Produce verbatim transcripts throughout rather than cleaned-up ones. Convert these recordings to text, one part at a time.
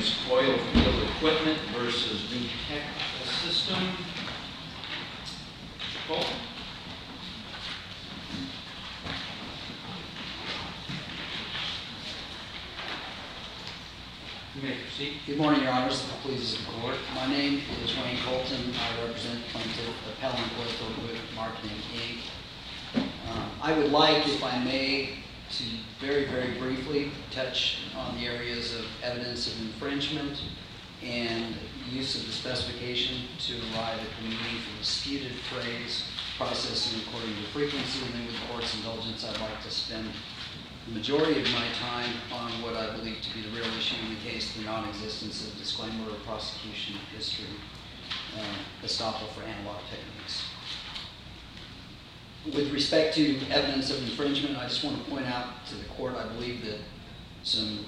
is Oil Field Equipment versus New Tech System. Paul? You may proceed. Good morning, Your Honors. If it pleases the Court. My name is Wayne Colton. I represent plaintiff Appellant Oilfield Equipment Marketing, Incorporated. Um, I would like, if I may, to very, very briefly touch on the areas of evidence of infringement and use of the specification to arrive at the meaning for the disputed phrase, processing according to frequency, and then with the Court's indulgence, I'd like to spend the majority of my time on what I believe to be the real issue in the case, the non-existence of disclaimer of prosecution history, uh, estoppel for analog techniques. With respect to evidence of infringement, I just want to point out to the Court, I believe that some,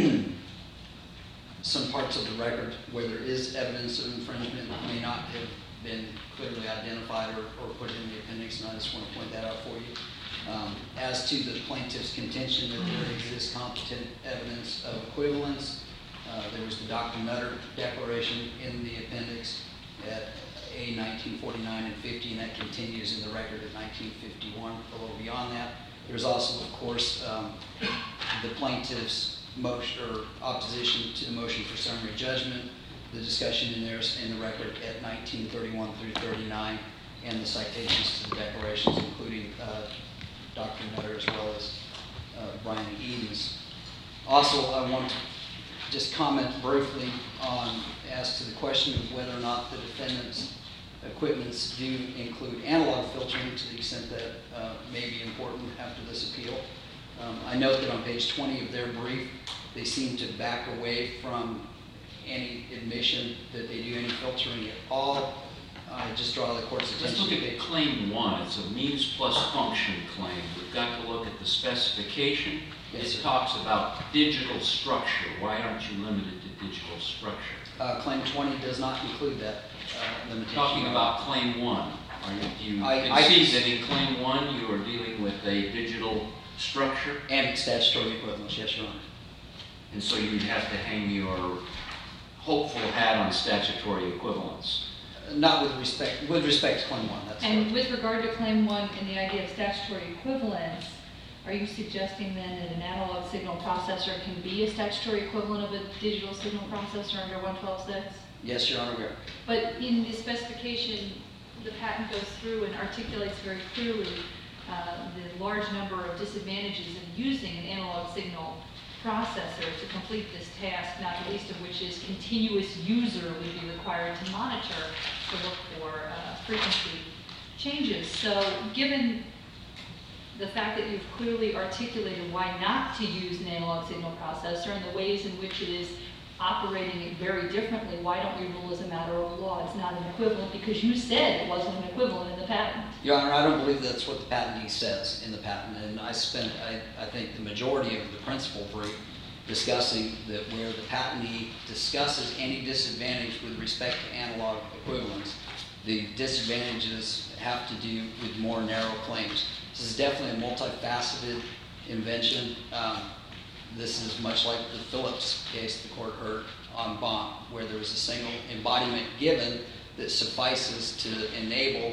some parts of the record where there is evidence of infringement may not have been clearly identified or, or put in the appendix, and I just want to point that out for you. Um, as to the plaintiff's contention that there exists competent evidence of equivalence, uh, there was the Doctor Nutter declaration in the appendix at A nineteen forty-nine and fifty, and that continues in the record at nineteen fifty-one. A little beyond that, there's also, of course, um, the plaintiff's motion or opposition to the motion for summary judgment. The discussion in there is in the record at nineteen thirty-one through thirty-nine, and the citations to the declarations, including uh, Doctor Nutter as well as uh, Brian Edens. Also, I want to just comment briefly on as to the question of whether or not the defendant's equipments do include analog filtering, to the extent that uh, may be important after this appeal. Um, I note that on page twenty of their brief, they seem to back away from any admission that they do any filtering at all. I just draw the Court's attention. Let's look at claim one. It's a means plus function claim. We've got to look at the specification. Yes, it sir. talks about digital structure. Why aren't you limited to digital structure? Uh, claim twenty does not include that uh, limitation. Talking about claim one, are you, do you I, concede I, that in claim one you are dealing with a digital structure? And statutory equivalence, yes, Your Honor. And so you'd have to hang your hopeful hat on statutory equivalence. Not with respect, with respect to claim one. That's and correct. with regard to claim one and the idea of statutory equivalence, are you suggesting then that an analog signal processor can be a statutory equivalent of a digital signal processor under one twelve six? Yes, Your Honor, we are. But in the specification, the patent goes through and articulates very clearly uh, the large number of disadvantages in using an analog signal processor to complete this task, not the least of which is continuous user would be required to monitor to look for uh, frequency changes. So given the fact that you've clearly articulated why not to use an analog signal processor and the ways in which it is operating it very differently, why don't we rule as a matter of law it's not an equivalent, because you said it wasn't an equivalent in the patent? Your Honor, I don't believe that's what the patentee says in the patent, and I spent, I, I think, the majority of the principal brief discussing that where the patentee discusses any disadvantage with respect to analog equivalence, the disadvantages have to do with more narrow claims. This is definitely a multifaceted invention. Um, this is much like the Phillips case the Court heard en banc, where there was a single embodiment given that suffices to enable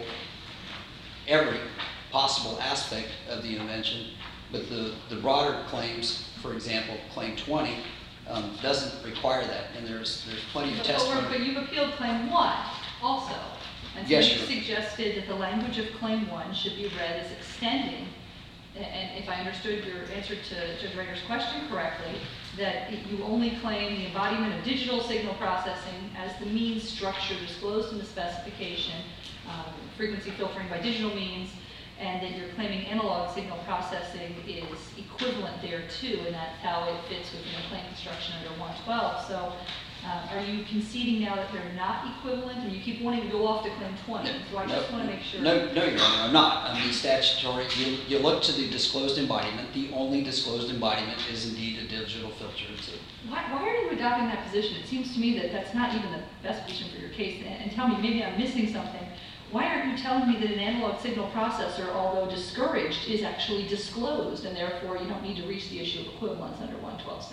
every possible aspect of the invention, but the, the broader claims, for example, claim twenty, um, doesn't require that, and there's there's plenty of But, testimony. but you've appealed claim one also, and so Yes, you Your Honor. suggested that the language of claim one should be read as extending, and if I understood your answer to Judge Rader's question correctly, that you only claim the embodiment of digital signal processing as the means structure disclosed in the specification, um, frequency filtering by digital means, and that you're claiming analog signal processing is equivalent there too, and that's how it fits within the claim construction under one twelve. So uh, are you conceding now that they're not equivalent, and you keep wanting to go off to claim twenty? So I just no, want to make sure. No, no, Your Honor, I'm not. I mean, statutory, you, you look to the disclosed embodiment. The only disclosed embodiment is indeed a digital filter. So Why, why are you adopting that position? It seems to me that that's not even the best position for your case. And, and tell me, maybe I'm missing something. Why aren't you telling me that an analog signal processor, although discouraged, is actually disclosed, and therefore you don't need to reach the issue of equivalence under one twelve six?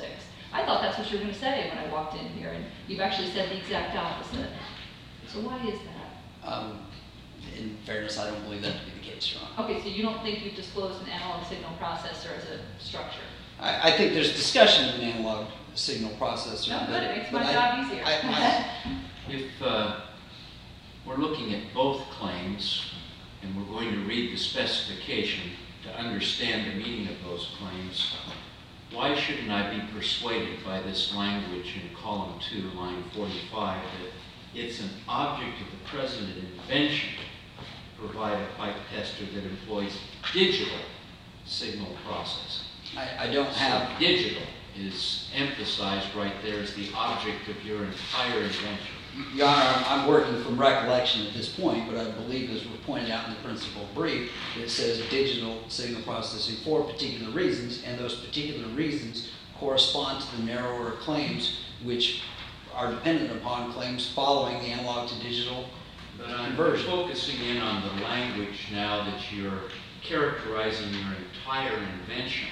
I thought that's what you were going to say when I walked in here, and you've actually said the exact opposite. So why is that? Um, in fairness, I don't believe that to be the case, Your Honor. Okay, so you don't think you've disclosed an analog signal processor as a structure? I, I think there's discussion of an analog signal processor. No, but- good, it makes but my I- job easier. I- I- If uh, we're looking at both claims, and we're going to read the specification to understand the meaning of those claims, why shouldn't I be persuaded by this language in column two, line forty-five, that it's an object of the present invention to provide a pipe tester that employs digital signal processing? I, I don't have, So digital is emphasized right there as the object of your entire invention. Your Honor, I'm, I'm working from recollection at this point, but I believe, as was pointed out in the principal brief, it says digital signal processing for particular reasons, and those particular reasons correspond to the narrower claims, which are dependent upon claims following the analog to digital But I'm conversion. focusing in on the language now that you're characterizing your entire invention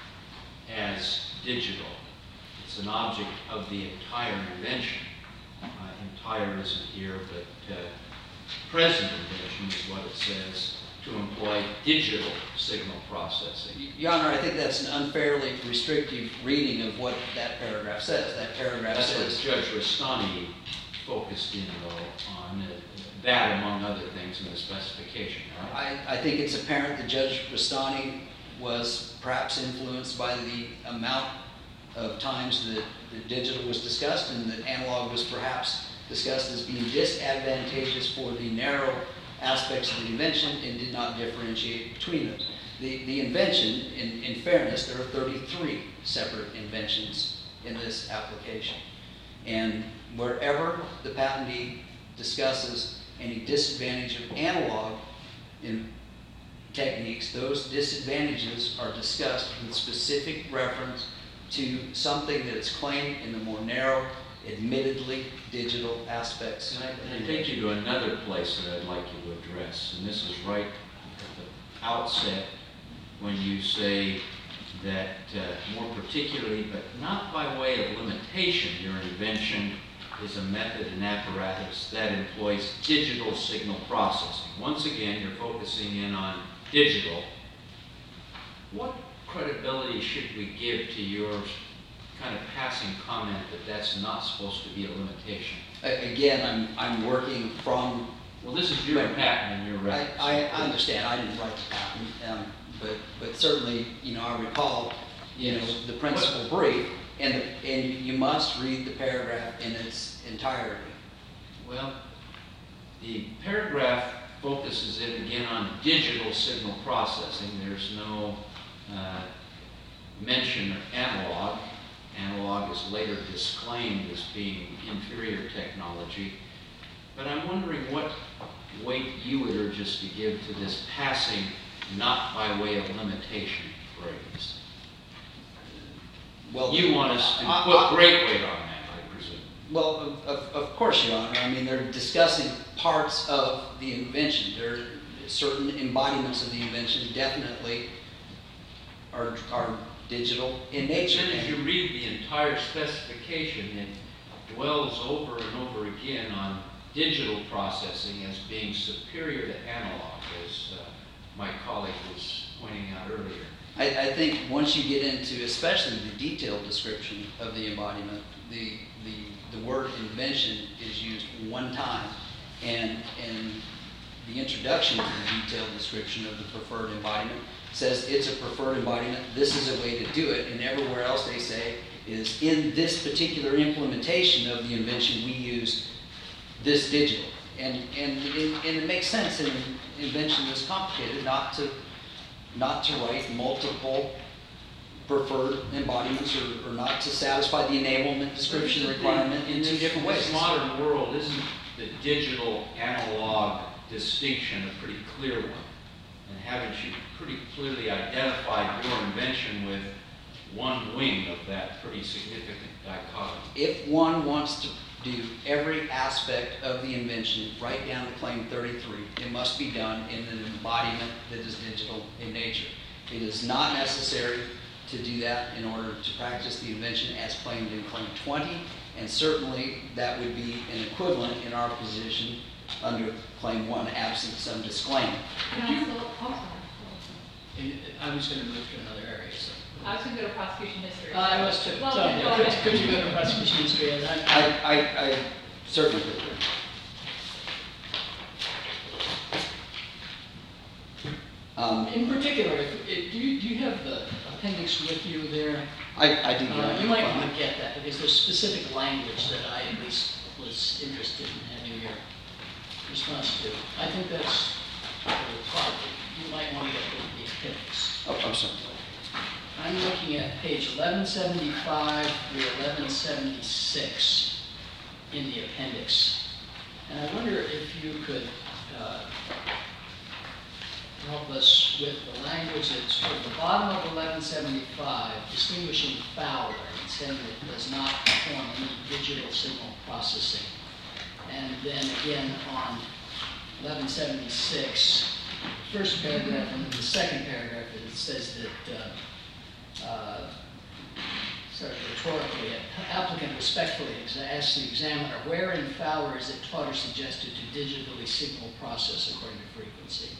as digital. It's an object of the entire invention. Uh, entire isn't here, but uh, present invention is what it says, to employ digital signal processing. Your Honor, I think that's an unfairly restrictive reading of what that paragraph says. That paragraph That's what says, Judge Rastani focused in though on, uh, that among other things in the specification, right? I, I think it's apparent that Judge Rastani was perhaps influenced by the amount of times that the digital was discussed, and that analog was perhaps discussed as being disadvantageous for the narrow aspects of the invention and did not differentiate between them. The, the invention, in, in fairness, there are thirty-three separate inventions in this application. And wherever the patentee discusses any disadvantage of analog in techniques, those disadvantages are discussed with specific reference to something that is claimed in the more narrow, admittedly digital aspects. And I, and I take you to another place that I'd like you to address, and this is right at the outset when you say that uh, more particularly, but not by way of limitation, your invention is a method and apparatus that employs digital signal processing. Once again, you're focusing in on digital. What credibility should we give to your kind of passing comment that that's not supposed to be a limitation? A- Again, I'm, I'm working from, Well, this is your patent and your I, reference. I I understand, I didn't write the patent, um, but, but certainly, you know, I recall, you know, Yes. the principal brief, and, the, and you must read the paragraph in its entirety. Well, the paragraph focuses it again on digital signal processing. There's no uh, mention of analog. Analog is later disclaimed as being inferior technology. But I'm wondering what weight you would urge us to give to this passing, not by way of limitation phrase. Well, You want us to I- put I- great weight on that, I presume. Well, of, of, of course, Your Honor. I mean, they're discussing parts of the invention. There are certain embodiments of the invention definitely are, are digital in nature. And as you read the entire specification, it dwells over and over again on digital processing as being superior to analog, as uh, my colleague was pointing out earlier. I, I think once you get into, especially the detailed description of the embodiment, the, the, the word invention is used one time, and, and the introduction to the detailed description of the preferred embodiment says it's a preferred embodiment, this is a way to do it, and everywhere else they say is in this particular implementation of the invention we use this digital. And, and, it, and it makes sense in an invention this complicated not to not to write multiple preferred embodiments or, or not to satisfy the enablement description Isn't the- requirement in two this- different in ways. this modern world, isn't the digital analog distinction a pretty clear one? And haven't you pretty clearly identified your invention with one wing of that pretty significant dichotomy? If one wants to do every aspect of the invention right down to claim thirty-three, it must be done in an embodiment that is digital in nature. It is not necessary to do that in order to practice the invention as claimed in Claim twenty, and certainly that would be an equivalent in our position under Claim one, absent some disclaimer. Counsel, oh, And I was going to move to another area, so. I was going to go to prosecution history. Uh, I was too. Well, So, go could, ahead. could you go to prosecution history? And I, I, I, I certainly could. Um, in particular, if, if, do, you, do you have the appendix with you there? I, I do. Uh, you might want to get that because there's specific language that I at least was interested in having your response to. I think that's uh, probably, you might want to get the, the appendix. Oh, I'm sorry. I'm looking at page eleven seventy-five through eleven seventy-six in the appendix. And I wonder if you could uh, help us with the language that's toward the bottom of eleven seventy-five, distinguishing Fowler and saying that it does not perform any digital signal processing. And then again on eleven seventy-six, first paragraph and then the second paragraph, it says that uh, Uh, sort of rhetorically, an applicant respectfully asks the examiner, where in Fowler is it taught or suggested to digitally signal process according to frequency?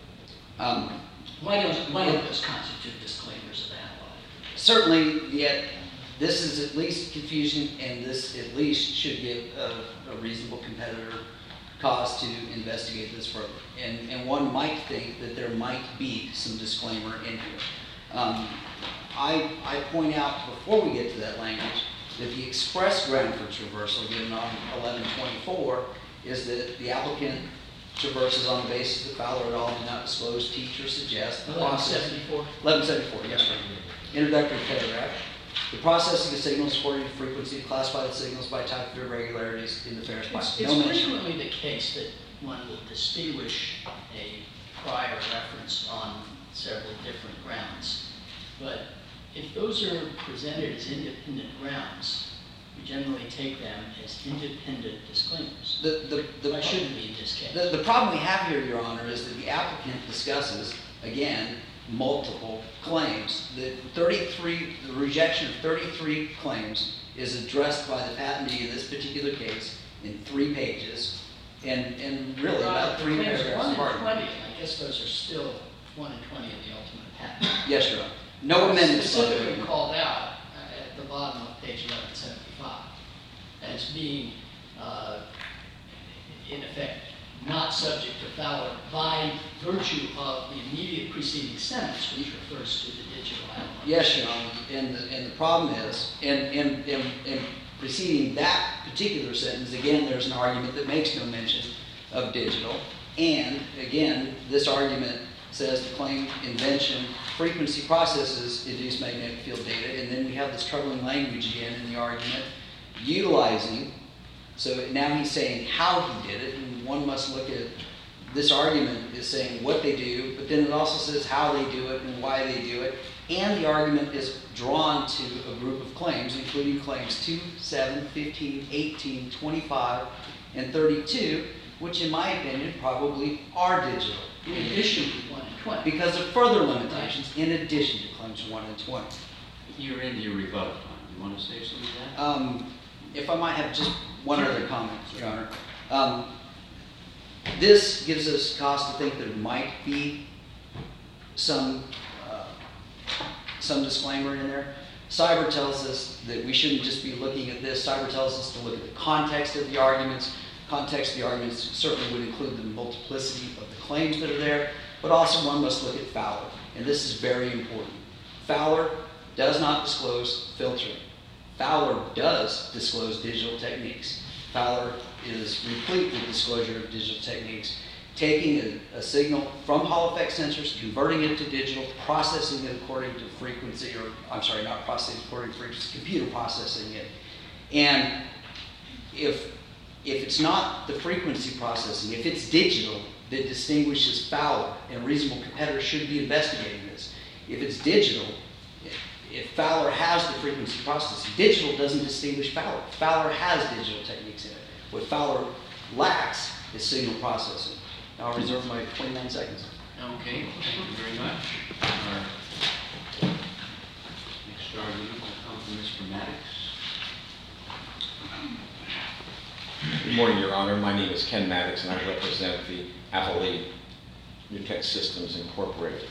Um, Why don't, why don't those constitute disclaimers of analog? Certainly, yet this is at least confusion, and this at least should give a, a reasonable competitor cause to investigate this further. And, and one might think that there might be some disclaimer in here. Um, I, I point out before we get to that language that the express ground for traversal given on eleven twenty-four is that the applicant traverses on the basis that Fowler et al. Did not disclose, teach, or suggest the eleven process. seventy-four? eleven seventy-four, yes, sir. Introductory paragraph. The processing of signals according to frequency, classified signals by type of irregularities in the Ferris pipe. It's, No it's mention. frequently the case that one will distinguish a prior reference on several different grounds. But if those are presented as independent grounds, we generally take them as independent disclaimers. The, the, the, Why shouldn't be in this case? The, the problem we have here, Your Honor, is that the applicant discusses, again, multiple claims. The thirty-three, the rejection of thirty-three claims is addressed by the patentee in this particular case in three pages, and, and really about three Claims paragraphs one apart. and twenty, and I guess those are still one and twenty of the ultimate patent. Yes, Your Honor. No amendments. by the way. Specifically called out uh, at the bottom of page eleven seventy-five as being, uh, in effect, not subject to Fowler by virtue of the immediate preceding sentence, which refers to the digital analog. Yes, Your Honor, and the, and the problem is, and, and, and, and preceding that particular sentence, again, there's an argument that makes no mention of digital, and again, this argument says the claim invention frequency processes induce magnetic field data, and then we have this troubling language again in the argument, utilizing, so now he's saying how he did it, and one must look at this argument is saying what they do, but then it also says how they do it and why they do it. And the argument is drawn to a group of claims, including claims two, seven, fifteen, eighteen, twenty-five, and thirty-two, which in my opinion probably are digital. In addition to one and twenty. Because of further limitations in addition to claims one and twenty. You're into your rebuttal time. You want to say something to that? Um, if I might have just one other comment, Your Honor. Um, this gives us cause to think there might be some uh, some disclaimer in there. Cyber tells us that we shouldn't just be looking at this. Cyber tells us to look at the context of the arguments. Context of the arguments certainly would include the multiplicity of the claims that are there, but also one must look at Fowler, and this is very important. Fowler does not disclose filtering. Fowler does disclose digital techniques. Fowler is replete with disclosure of digital techniques, taking a, a signal from Hall effect sensors, converting it to digital, processing it according to frequency, or I'm sorry, not processing according to frequency, computer processing it. And if, if it's not the frequency processing, if it's digital that distinguishes Fowler, and reasonable competitors should be investigating this. If it's digital, if Fowler has the frequency processing, digital doesn't distinguish Fowler. Fowler has digital techniques in it. What Fowler lacks is signal processing. Now I'll reserve my twenty-nine seconds. Okay, thank you very much. Our argument will come from Mister Maddox. Good morning, Your Honor. My name is Ken Maddox, and I represent the appellee, Newtek Systems Incorporated.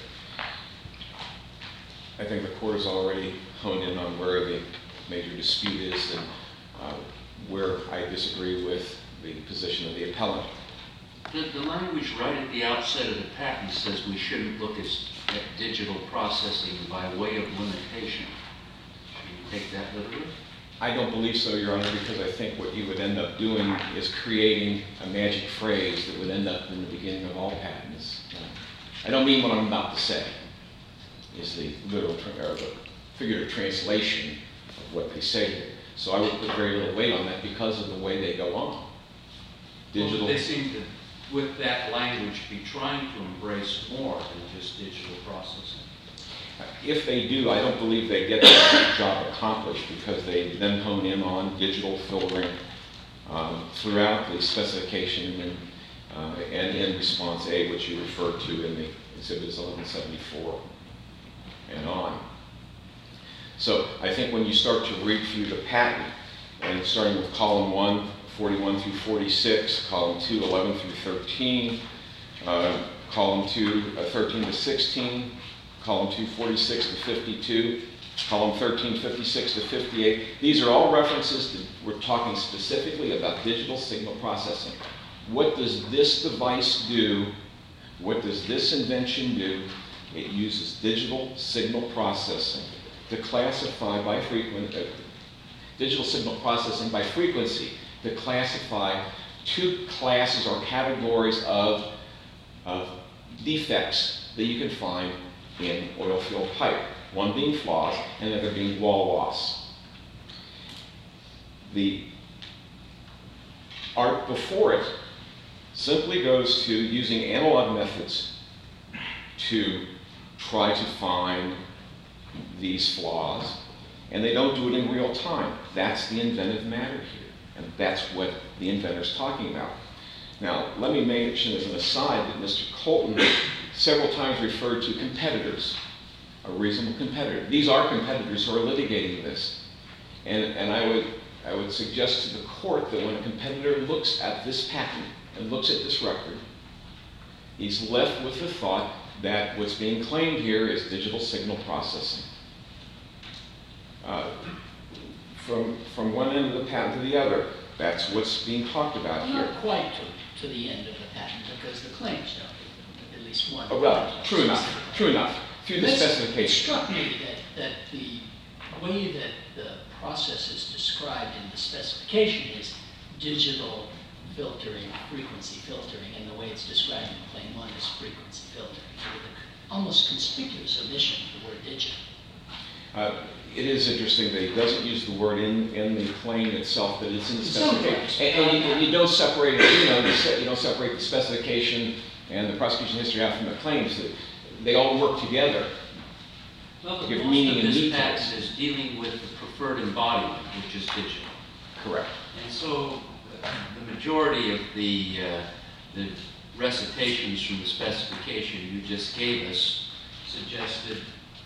I think the court has already honed in on where the major dispute is and uh, where I disagree with the position of the appellant. The, the language right at the outset of the patent says we shouldn't look as, at digital processing by way of limitation. Should you take that literally? I don't believe so, Your Honor, because I think what you would end up doing is creating a magic phrase that would end up in the beginning of all patents. I don't mean what I'm about to say is the literal or the figurative translation of what they say here. So I would put very little weight on that because of the way they go on. Digital. Well, they seem to, with that language, be trying to embrace more than just digital processing. If they do, I don't believe they get that job accomplished because they then hone in on digital filtering um, throughout the specification and, uh, and in response A, which you referred to in the exhibits eleven seventy-four and on. So I think when you start to read through the patent, and starting with column one, forty-one through forty-six, column two, eleven through thirteen, uh, column two, uh, thirteen to sixteen, column two, forty-six to fifty-two, column thirteen, fifty-six to fifty-eight. These are all references to, we're talking specifically about digital signal processing. What does this device do? What does this invention do? It uses digital signal processing to classify by frequency, uh, digital signal processing by frequency to classify two classes or categories of, of defects that you can find in oil-filled pipe, one being flaws and the other being wall loss. The art before it simply goes to using analog methods to try to find these flaws, and they don't do it in real time. That's the inventive matter here, and that's what the inventor's talking about. Now, let me mention as an aside that Mister Colton several times referred to competitors, a reasonable competitor. These are competitors who are litigating this. And, and I, would, I would suggest to the court that when a competitor looks at this patent and looks at this record, he's left with the thought that what's being claimed here is digital signal processing. Uh, from, from one end of the patent to the other, that's what's being talked about Well, here. not quite to, to the end of the patent, because the claims don't, at least one. Oh, well, true enough, true enough. Through the This- It specification. struck me that, that the way that the process is described in the specification is digital filtering, frequency filtering, and the way it's described in claim one is frequency filtering, with an almost conspicuous omission of the word digital. Uh, it is interesting that he doesn't use the word in, in the claim itself, but it's in the Some specification. claims. And, and, you, and you don't separate it, you know, you, se- you don't separate the specification and the prosecution history out from the claims. They all work together. Well, but Give most meaning of and this details. patent is dealing with the preferred embodiment, which is digital. Correct. And so uh, the majority of the, uh, the recitations from the specification you just gave us suggested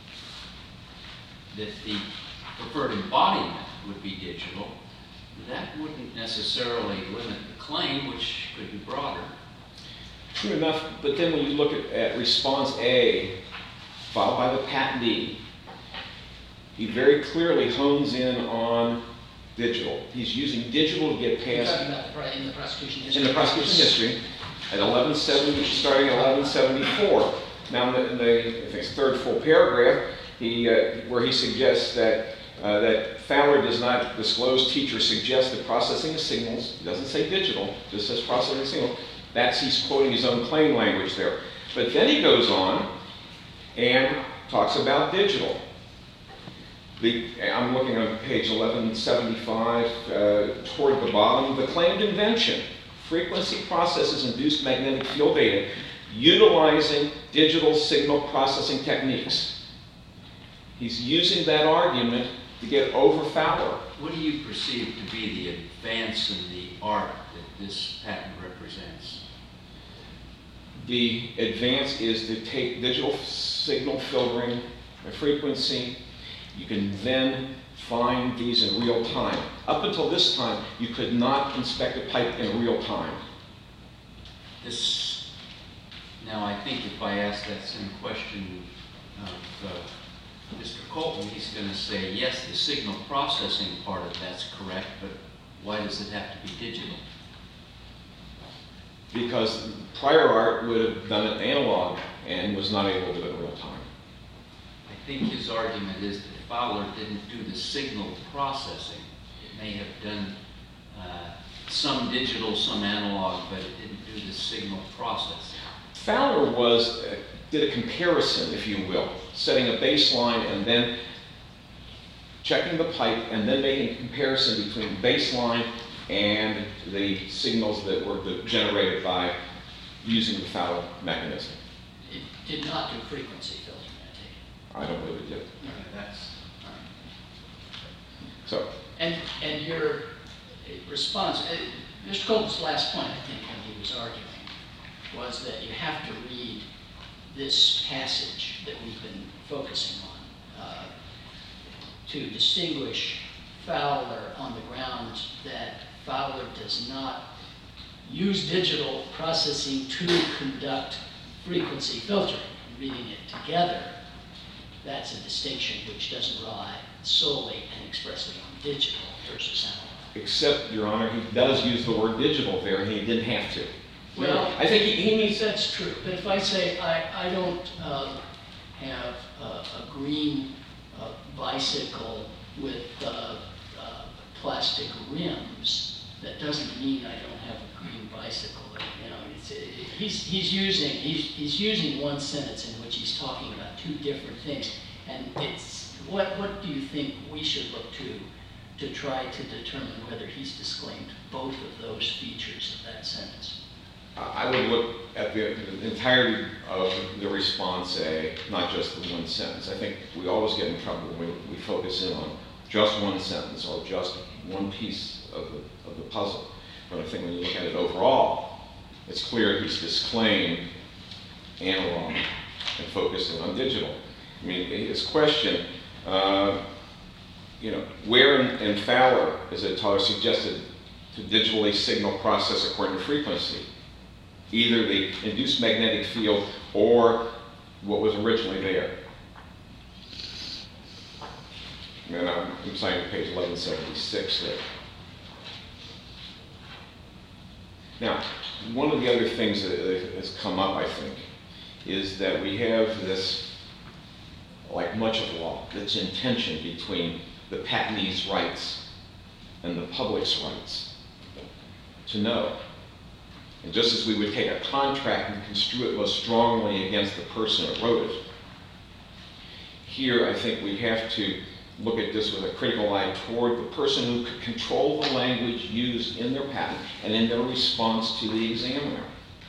that the preferred embodiment would be digital. That wouldn't necessarily limit the claim, which could be broader. True enough, but then when you look at, at response A, filed by the patentee, he very clearly hones in on digital. He's using digital to get You're past, talking about the, pro- in the prosecution history. in the prosecution history, at eleven seventy, starting at eleven seventy-four. Now, in the, in the I think it's third full paragraph, he, uh, where he suggests that uh, that Fowler does not disclose, teacher suggests the processing of signals. He doesn't say digital, just says processing of signals. That's, he's quoting his own claim language there. But then he goes on and talks about digital. The, I'm looking on page eleven seventy-five, uh, toward the bottom, the claimed invention, frequency processes induced magnetic field data utilizing digital signal processing techniques. He's using that argument to get over Fowler. What do you perceive to be the advance in the art that this patent represents? The advance is to take digital signal filtering, the frequency, You can then find these in real time. Up until this time, you could not inspect a pipe in real time. This, now I think if I ask that same question of uh, Mister Colton, he's going to say, yes, the signal processing part of that's correct, but why does it have to be digital? Because prior art would have done it analog and was not able to do it in real time. I think his argument is that Fowler didn't do the signal processing. It may have done uh, some digital, some analog, but it didn't do the signal processing. Fowler was, uh, did a comparison, if you will, setting a baseline and then checking the pipe and then making a comparison between baseline and the signals that were generated by using the Fowler mechanism. It did not do frequency filtering, I take it. I don't believe it did. Okay, that's, all right. So, And, and your response, uh, Mister Colton's last point, I think, when he was arguing, was that you have to read this passage that we've been focusing on uh, to distinguish Fowler on the ground that Fowler does not use digital processing to conduct frequency filtering. Reading it together, that's a distinction which doesn't rely solely and expressly on digital versus analog. except, Your Honor, he does use the word digital there, and he didn't have to. Well, I think he, he needs. That's true, but if I say I, I don't uh, have a, a green uh, bicycle with uh, uh, plastic rims, that doesn't mean I don't have a green bicycle. You know, it's, it, he's he's using he's he's using one sentence in which he's talking about two different things, and it's what what do you think we should look to to try to determine whether he's disclaimed both of those features of that sentence? I would look at the, the entirety of the response, A, not just the one sentence. I think we always get in trouble when we, we focus in on just one sentence or just one piece of the, of the puzzle. But I think when you look at it overall, it's clear he's disclaimed analog and focusing on digital. I mean, his question, uh, you know, where in, in Fowler is it suggested to digitally signal process according to frequency? Either the induced magnetic field or what was originally there. And I'm, I'm citing page eleven seventy-six there. Now, one of the other things that has come up, I think, is that we have this, like much of law, that's in tension between the patentee's rights and the public's rights to know. And just as we would take a contract and construe it most strongly against the person that wrote it, here I think we have to look at this with a critical eye toward the person who could control the language used in their patent and in their response to the examiner.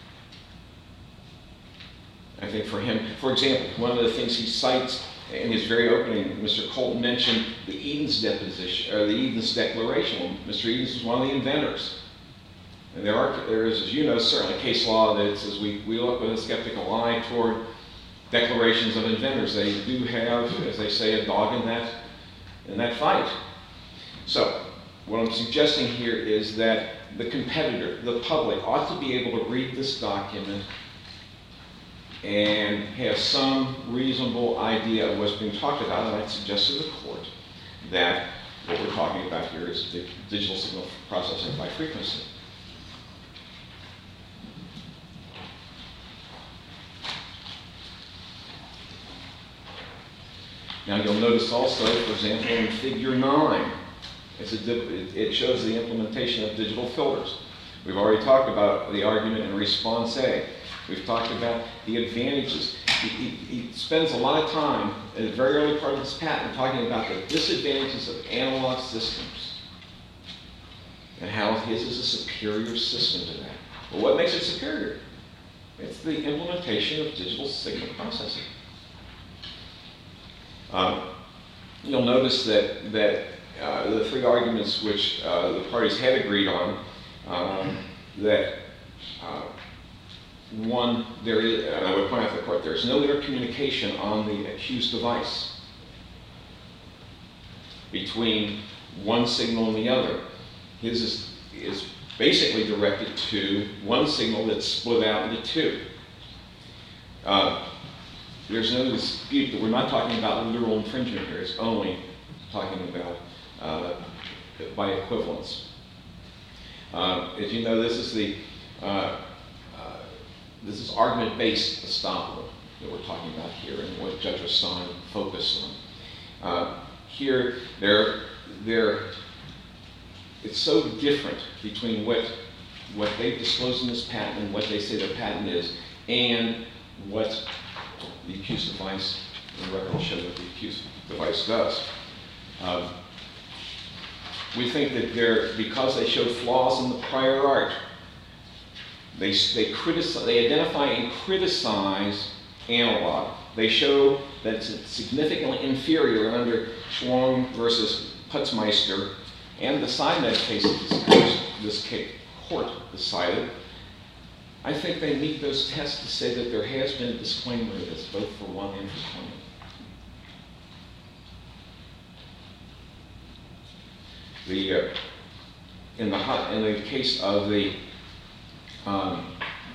I think for him, for example, one of the things he cites in his very opening, Mister Colton mentioned the Eden's deposition, or the Eden's declaration. Well, Mister Eden's was one of the inventors. And there are, there is, as you know, certainly case law that says we, we look with a skeptical eye toward declarations of inventors. They do have, as they say, a dog in that, in that fight. So, what I'm suggesting here is that the competitor, the public, ought to be able to read this document and have some reasonable idea of what's being talked about. And I'd suggest to the court that what we're talking about here is the digital signal processing by frequency. Now you'll notice also, for example, in figure nine, it's a, it shows the implementation of digital filters. We've already talked about the argument in response A. We've talked about the advantages. He, he, he spends a lot of time in the very early part of this patent talking about the disadvantages of analog systems and how his is a superior system to that. Well, what makes it superior? It's the implementation of digital signal processing. Um, you'll notice that, that uh, the three arguments which uh, the parties had agreed on, um, that uh, one, there is, and I would point out to the court, there's no intercommunication on the accused device. between one signal and the other. His is, is basically directed to one signal that's split out into two. Uh, there's no dispute that we're not talking about literal infringement here. It's only talking about uh, by equivalence. Uh, as you know, this is the uh, uh, this is argument-based estoppel that we're talking about here, and what Judge Ossan focused on. Uh, here, there, there, it's so different between what what they've disclosed in this patent and what they say their patent is, and what the accused device, the record will show what the accused device does. Um, we think that they're, because they showed flaws in the prior art, they, they, criticize, they identify and criticize analog. They show that it's significantly inferior under Schwong versus Putzmeister, and the SciMed case that this case, court decided. I think they meet those tests to say that there has been a disclaimer that's both for one and for twenty. The, uh, in, the, in the case of the um,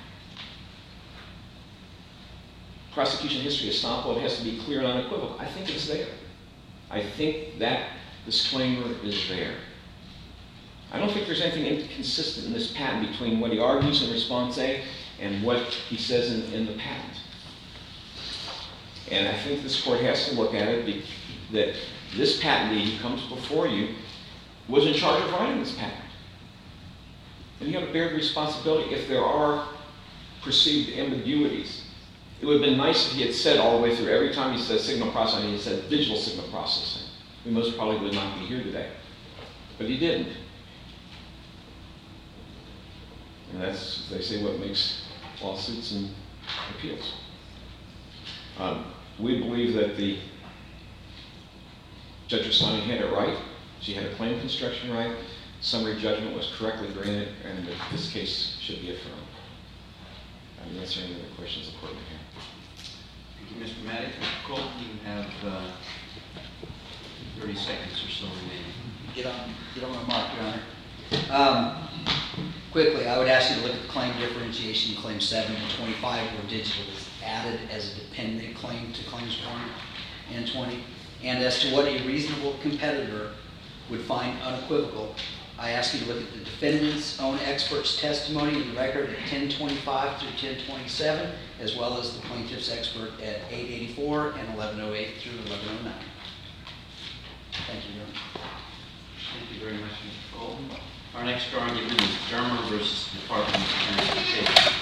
prosecution history estoppel, it has to be clear and unequivocal. I think it's there. I think that disclaimer is there. I don't think there's anything inconsistent in this patent between what he argues in response A and what he says in, in the patent. And I think this court has to look at it, be, that this patentee who comes before you was in charge of writing this patent. And you have to bear the responsibility if there are perceived ambiguities. It would have been nice if he had said all the way through, every time he says signal processing, he said digital signal processing. We most probably would not be here today. But he didn't. And that's, they say, what makes lawsuits and appeals. Um, we believe that the Judge Osani had it right. She had a claim construction right. Summary judgment was correctly granted, and that this case should be affirmed. I'm answering any other questions the court may have. Thank you, Mister Maddox. Mister Colton, you have uh, thirty seconds or so remaining. Get on, get on my mark, Your Honor. Um, quickly, I would ask you to look at the claim differentiation in Claim seven and twenty-five, where digital is added as a dependent claim to Claims one and twenty. And as to what a reasonable competitor would find unequivocal, I ask you to look at the defendant's own expert's testimony in the record at ten twenty-five through ten twenty-seven, as well as the plaintiff's expert at eight eighty-four and eleven oh eight through eleven oh nine. Thank you, Your Honor. Thank you very much, Mister Colton. Our next argument is Dermer versus Department of Transportation.